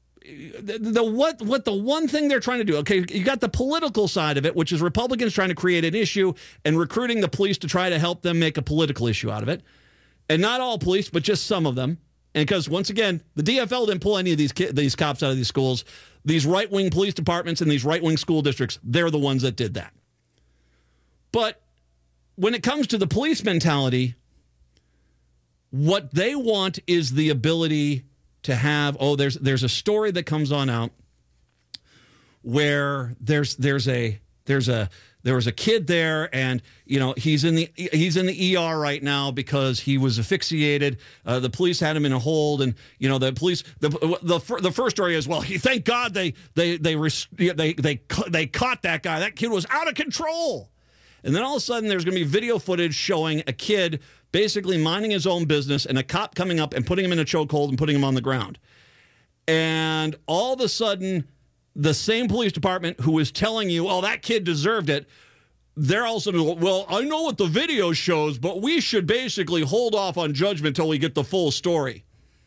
the one thing they're trying to do, okay, you got the political side of it, which is Republicans trying to create an issue and recruiting the police to try to help them make a political issue out of it. And not all police, but just some of them. And because, once again, the DFL didn't pull any of these cops out of these schools. These right-wing police departments and these right-wing school districts, they're the ones that did that. But when it comes to the police mentality, what they want is the ability to have, there's a story that comes on out where there was a kid there, and he's in the ER right now because he was asphyxiated. The police had him in a hold, and the police. The first story is, well, thank God they caught that guy. That kid was out of control. And then all of a sudden there's going to be video footage showing a kid basically minding his own business and a cop coming up and putting him in a chokehold and putting him on the ground. And all of a sudden, the same police department who is telling you, oh, that kid deserved it, they're also, well, I know what the video shows, but we should basically hold off on judgment until we get the full story.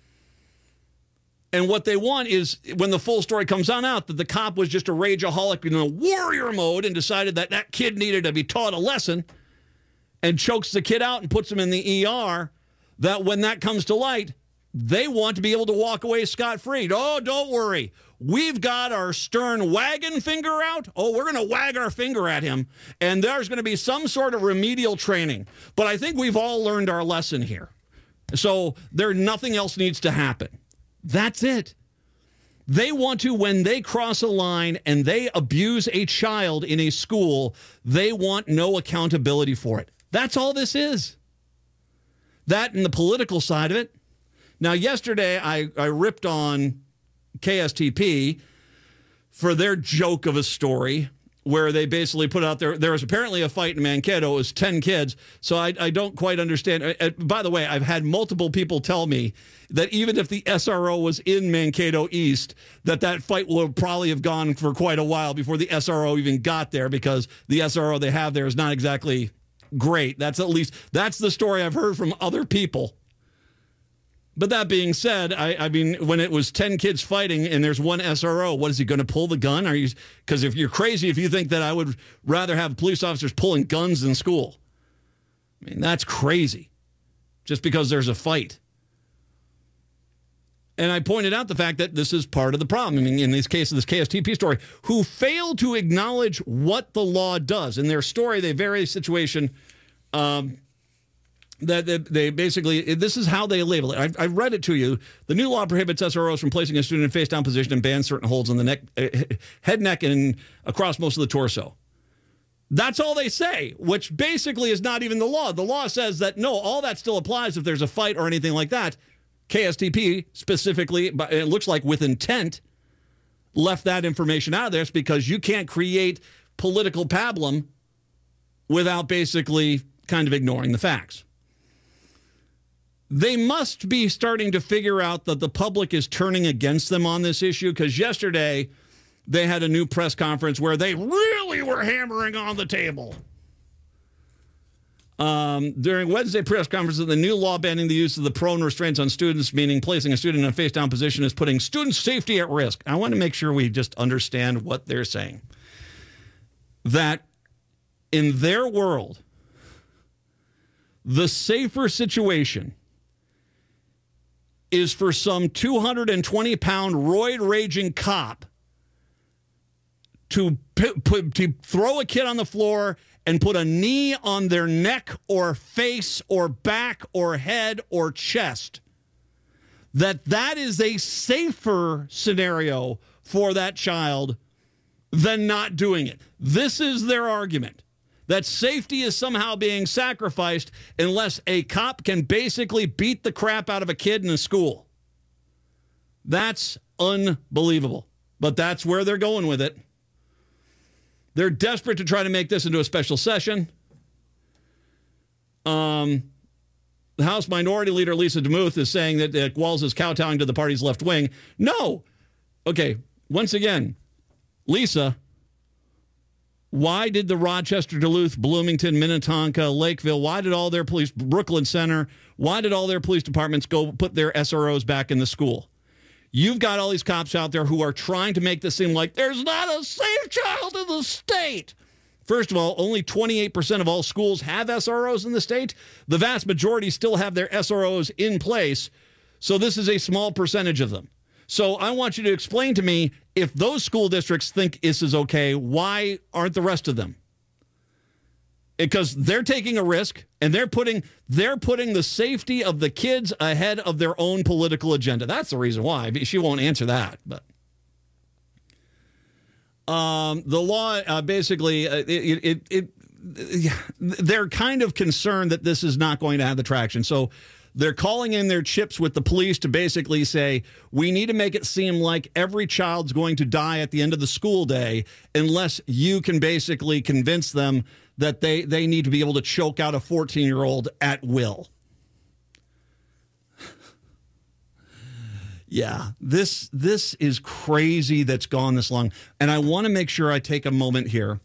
And what they want is, when the full story comes on out, that the cop was just a rageaholic in a warrior mode and decided that that kid needed to be taught a lesson, and chokes the kid out and puts him in the ER, that when that comes to light, they want to be able to walk away scot-free. Oh, don't worry. We've got our stern wagging finger out. Oh, we're going to wag our finger at him, and there's going to be some sort of remedial training. But I think we've all learned our lesson here. So nothing else needs to happen. That's it. They want to, when they cross a line and they abuse a child in a school, they want no accountability for it. That's all this is. That and the political side of it. Now, yesterday, I ripped on KSTP for their joke of a story where they basically put out there was apparently a fight in Mankato. It was 10 kids. So I don't quite understand. By the way, I've had multiple people tell me that even if the SRO was in Mankato East, that fight would probably have gone for quite a while before the SRO even got there, because the SRO they have there is not exactly great. That's the story I've heard from other people. But that being said, I mean, when it was 10 kids fighting and there's one SRO, what is he going to pull the gun? Because if you're crazy, if you think that I would rather have police officers pulling guns in school, I mean, that's crazy. Just because there's a fight. And I pointed out the fact that this is part of the problem. I mean, in this case of this KSTP story, who failed to acknowledge what the law does. In their story, they vary the situation. That they basically, this is how they label it. I read it to you. The new law prohibits SROs from placing a student in face-down position and bans certain holds on the neck, head, neck, and across most of the torso. That's all they say, which basically is not even the law. The law says that, no, all that still applies if there's a fight or anything like that. KSTP specifically, but it looks like with intent, left that information out of there because you can't create political pablum without basically kind of ignoring the facts. They must be starting to figure out that the public is turning against them on this issue, because yesterday they had a new press conference where they really were hammering on the table. During Wednesday press conference, the new law banning the use of the prone restraints on students, meaning placing a student in a face-down position, is putting student safety at risk. I want to make sure we just understand what they're saying. That in their world, the safer situation is for some 220-pound roid-raging cop to throw a kid on the floor and put a knee on their neck or face or back or head or chest. That is a safer scenario for that child than not doing it. This is their argument, that safety is somehow being sacrificed unless a cop can basically beat the crap out of a kid in a school. That's unbelievable. But that's where they're going with it. They're desperate to try to make this into a special session. The House Minority Leader Lisa DeMuth is saying that Walz is kowtowing to the party's left wing. No. Okay, once again, Lisa, why did the Rochester, Duluth, Bloomington, Minnetonka, Lakeville, why did all their police, Brooklyn Center, why did all their police departments go put their SROs back in the school? You've got all these cops out there who are trying to make this seem like there's not a safe child in the state. First of all, only 28% of all schools have SROs in the state. The vast majority still have their SROs in place. So this is a small percentage of them. So I want you to explain to me, if those school districts think this is okay, why aren't the rest of them? Because they're taking a risk, and they're putting the safety of the kids ahead of their own political agenda. That's the reason why. She won't answer that. But the law basically, they're kind of concerned that this is not going to have the traction. So they're calling in their chips with the police to basically say, we need to make it seem like every child's going to die at the end of the school day unless you can basically convince them that they need to be able to choke out a 14-year-old at will. Yeah, this is crazy that's gone this long. And I want to make sure I take a moment here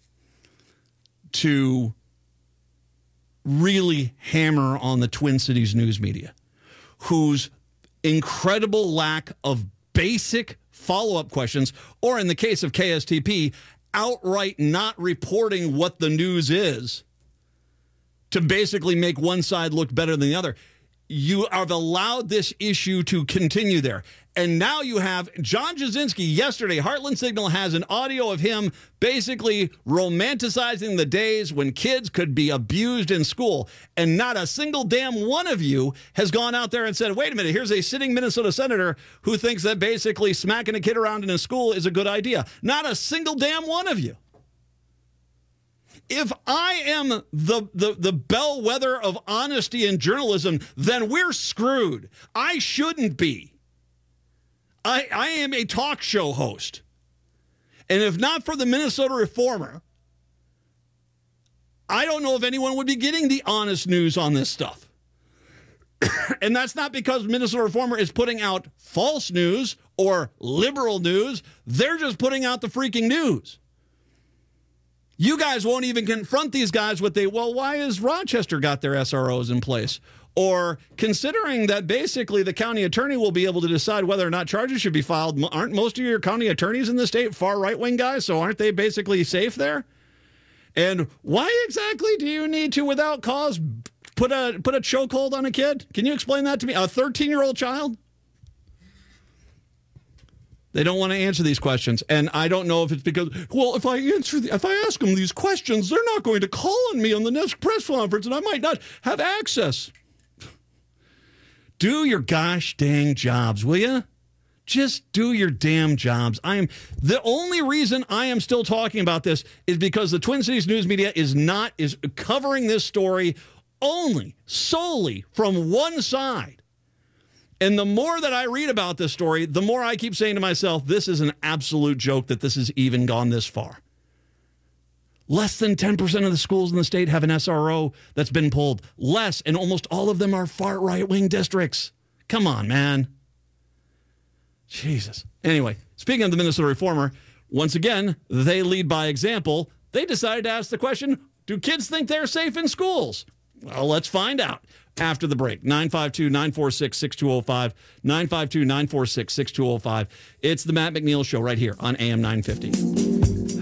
to really hammer on the Twin Cities news media, whose incredible lack of basic follow-up questions, or in the case of KSTP, outright not reporting what the news is to basically make one side look better than the other. You have allowed this issue to continue there. And now you have John Jasinski yesterday. Heartland Signal has an audio of him basically romanticizing the days when kids could be abused in school. And not a single damn one of you has gone out there and said, wait a minute, here's a sitting Minnesota senator who thinks that basically smacking a kid around in a school is a good idea. Not a single damn one of you. If I am the bellwether of honesty in journalism, then we're screwed. I shouldn't be. I am a talk show host. And if not for the Minnesota Reformer, I don't know if anyone would be getting the honest news on this stuff. And that's not because Minnesota Reformer is putting out false news or liberal news. They're just putting out the freaking news. You guys won't even confront these guys with why has Rochester got their SROs in place? Or considering that basically the county attorney will be able to decide whether or not charges should be filed, aren't most of your county attorneys in the state far right-wing guys? So aren't they basically safe there? And why exactly do you need to, without cause, put a chokehold on a kid? Can you explain that to me? A 13-year-old child? They don't want to answer these questions. And I don't know if it's because, if I ask them these questions, they're not going to call on me on the next press conference and I might not have access. Do your gosh dang jobs, will you? Just do your damn jobs. The only reason I am still talking about this is because the Twin Cities news media is covering this story solely from one side. And the more that I read about this story, the more I keep saying to myself, this is an absolute joke that this has even gone this far. Less than 10% of the schools in the state have an SRO that's been pulled. Less, and almost all of them are far right-wing districts. Come on, man. Jesus. Anyway, speaking of the Minnesota Reformer, once again, they lead by example. They decided to ask the question, do kids think they're safe in schools? Well, let's find out after the break. 952-946-6205. 952-946-6205. It's the Matt McNeil Show right here on AM 950.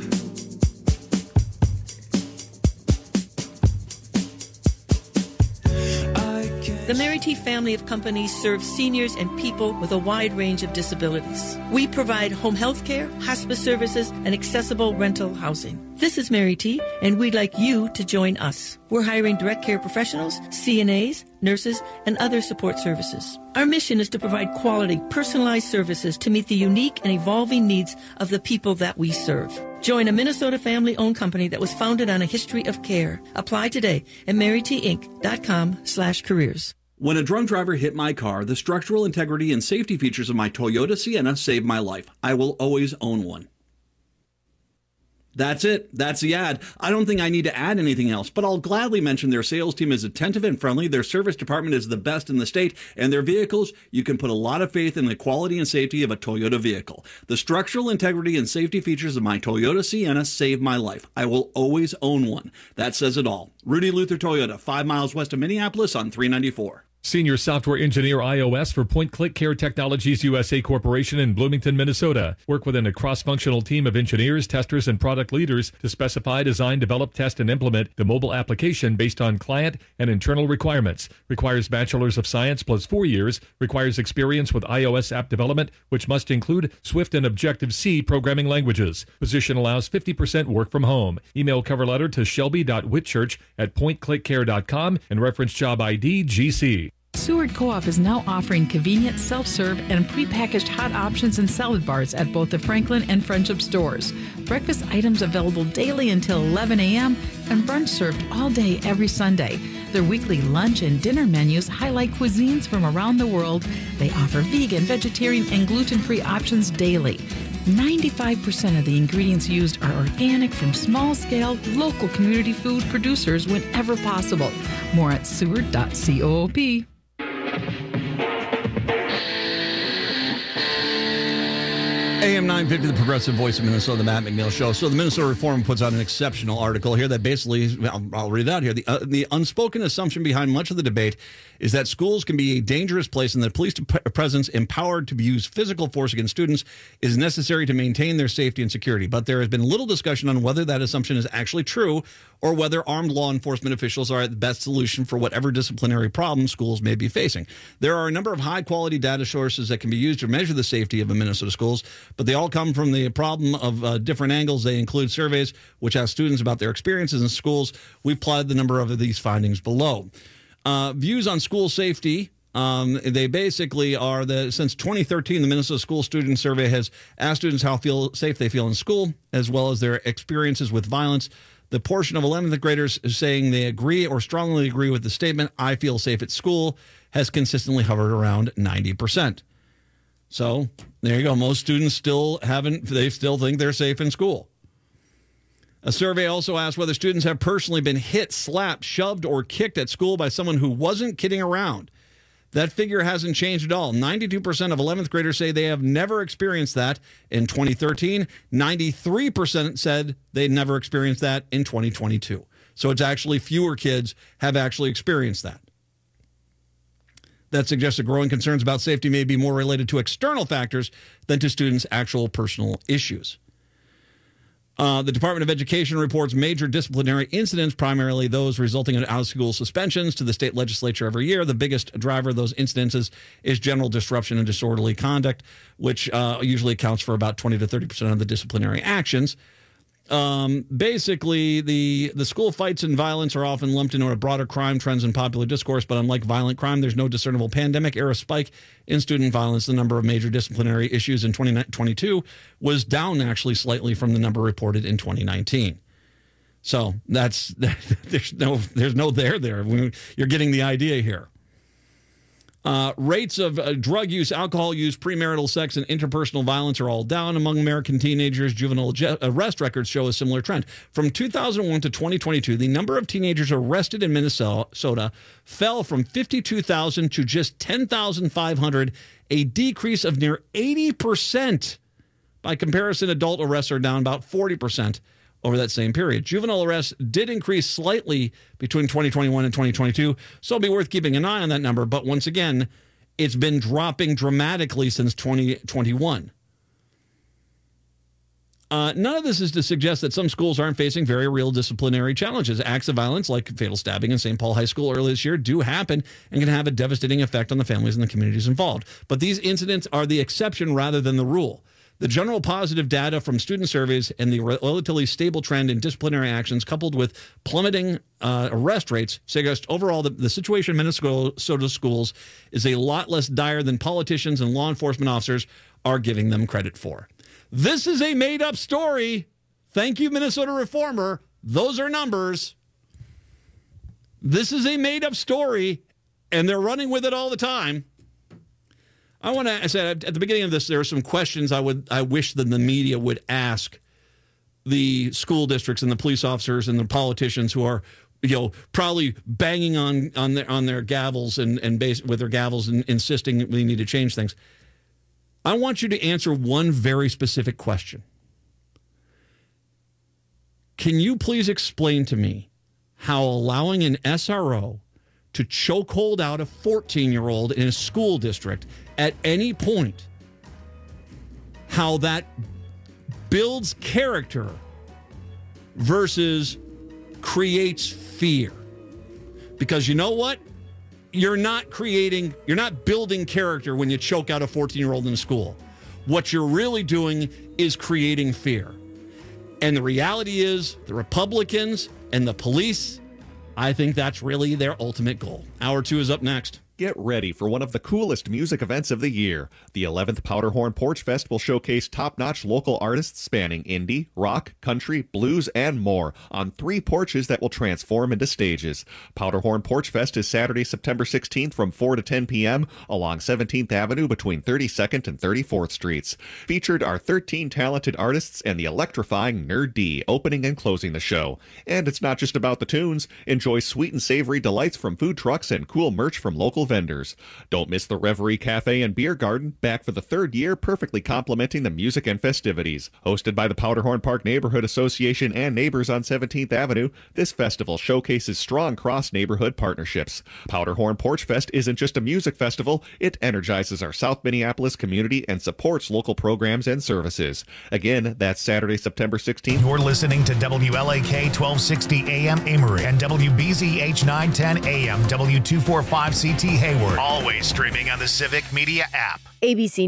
The Mary T. family of companies serves seniors and people with a wide range of disabilities. We provide home health care, hospice services, and accessible rental housing. This is Mary T., and we'd like you to join us. We're hiring direct care professionals, CNAs, nurses, and other support services. Our mission is to provide quality, personalized services to meet the unique and evolving needs of the people that we serve. Join a Minnesota family-owned company that was founded on a history of care. Apply today at marytinc.com/careers. When a drunk driver hit my car, the structural integrity and safety features of my Toyota Sienna saved my life. I will always own one. That's it. That's the ad. I don't think I need to add anything else, but I'll gladly mention their sales team is attentive and friendly, their service department is the best in the state, and their vehicles, you can put a lot of faith in the quality and safety of a Toyota vehicle. The structural integrity and safety features of my Toyota Sienna saved my life. I will always own one. That says it all. Rudy Luther Toyota, 5 miles west of Minneapolis on 394. Senior Software Engineer iOS for Point Click Care Technologies USA Corporation in Bloomington, Minnesota. Work within a cross-functional team of engineers, testers, and product leaders to specify, design, develop, test, and implement the mobile application based on client and internal requirements. Requires Bachelor's of Science plus 4 years. Requires experience with iOS app development, which must include Swift and Objective-C programming languages. Position allows 50% work from home. Email cover letter to shelby.whitchurch@pointclickcare.com and reference job ID GC. Seward Co-op is now offering convenient self-serve and prepackaged hot options and salad bars at both the Franklin and Friendship stores. Breakfast items available daily until 11 a.m. and brunch served all day every Sunday. Their weekly lunch and dinner menus highlight cuisines from around the world. They offer vegan, vegetarian, and gluten-free options daily. 95% of the ingredients used are organic from small-scale, local community food producers whenever possible. More at seward.coop. AM 950, the progressive voice of Minnesota, the Matt McNeil Show. So the Minnesota Reformer puts out an exceptional article here that basically, I'll read it out here. The unspoken assumption behind much of the debate is that schools can be a dangerous place and that police presence empowered to use physical force against students is necessary to maintain their safety and security. But there has been little discussion on whether that assumption is actually true or whether armed law enforcement officials are the best solution for whatever disciplinary problem schools may be facing. There are a number of high-quality data sources that can be used to measure the safety of Minnesota schools, but they all come from the problem of different angles. They include surveys which ask students about their experiences in schools. We've plotted the number of these findings below. Views on school safety. They basically are since 2013, the Minnesota School Student Survey has asked students how safe they feel in school, as well as their experiences with violence. The portion of 11th graders saying they agree or strongly agree with the statement, "I feel safe at school," has consistently hovered around 90%. So there you go. Most students still think they're safe in school. A survey also asked whether students have personally been hit, slapped, shoved, or kicked at school by someone who wasn't kidding around. That figure hasn't changed at all. 92% of 11th graders say they have never experienced that in 2013. 93% said they'd never experienced that in 2022. So it's actually fewer kids have actually experienced that. That suggests that growing concerns about safety may be more related to external factors than to students' actual personal issues. The Department of Education reports major disciplinary incidents, primarily those resulting in out-of-school suspensions, to the state legislature every year. The biggest driver of those incidences is general disruption and disorderly conduct, which usually accounts for about 20 to 30% of the disciplinary actions. Basically, the school fights and violence are often lumped into broader crime trends and popular discourse, but unlike violent crime, there's no discernible pandemic-era spike in student violence. The number of major disciplinary issues in 2022 was down actually slightly from the number reported in 2019. So there's no there. You're getting the idea here. Rates of drug use, alcohol use, premarital sex, and interpersonal violence are all down among American teenagers. Juvenile arrest records show a similar trend. From 2001 to 2022, the number of teenagers arrested in Minnesota fell from 52,000 to just 10,500, a decrease of near 80%. By comparison, adult arrests are down about 40% over that same period. Juvenile arrests did increase slightly between 2021 and 2022, so it'll be worth keeping an eye on that number. But once again, it's been dropping dramatically since 2021. None of this is to suggest that some schools aren't facing very real disciplinary challenges. Acts of violence, like fatal stabbing in St. Paul High School earlier this year, do happen and can have a devastating effect on the families and the communities involved. But these incidents are the exception rather than the rule. The general positive data from student surveys and the relatively stable trend in disciplinary actions coupled with plummeting arrest rates suggest overall the situation in Minnesota schools is a lot less dire than politicians and law enforcement officers are giving them credit for. This is a made-up story. Thank you, Minnesota Reformer. Those are numbers. This is a made-up story, and they're running with it all the time. I said at the beginning of this, there are some questions I wish that the media would ask the school districts and the police officers and the politicians who are, probably banging on their gavels and with their gavels and insisting we need to change things. I want you to answer one very specific question. Can you please explain to me how allowing an SRO to chokehold out a 14-year-old in a school district at any point, how that builds character versus creates fear? Because you know what? You're not building character when you choke out a 14-year-old in a school. What you're really doing is creating fear. And the reality is the Republicans and the police, I think that's really their ultimate goal. Hour 2 is up next. Get ready for one of the coolest music events of the year. The 11th Powderhorn Porch Fest will showcase top-notch local artists spanning indie, rock, country, blues, and more on 3 porches that will transform into stages. Powderhorn Porch Fest is Saturday, September 16th from 4 to 10 p.m. along 17th Avenue between 32nd and 34th Streets. Featured are 13 talented artists and the electrifying Nerd D opening and closing the show. And it's not just about the tunes. Enjoy sweet and savory delights from food trucks and cool merch from local vendors. Don't miss the Reverie Cafe and Beer Garden, back for the 3rd year, perfectly complementing the music and festivities. Hosted by the Powderhorn Park Neighborhood Association and neighbors on 17th Avenue, this festival showcases strong cross-neighborhood partnerships. Powderhorn Porch Fest isn't just a music festival, it energizes our South Minneapolis community and supports local programs and services. Again, that's Saturday, September 16th. You're listening to WLAK 1260 AM Amory and WBZH 910 AM W245CT Hayward. Always streaming on the Civic Media app. ABC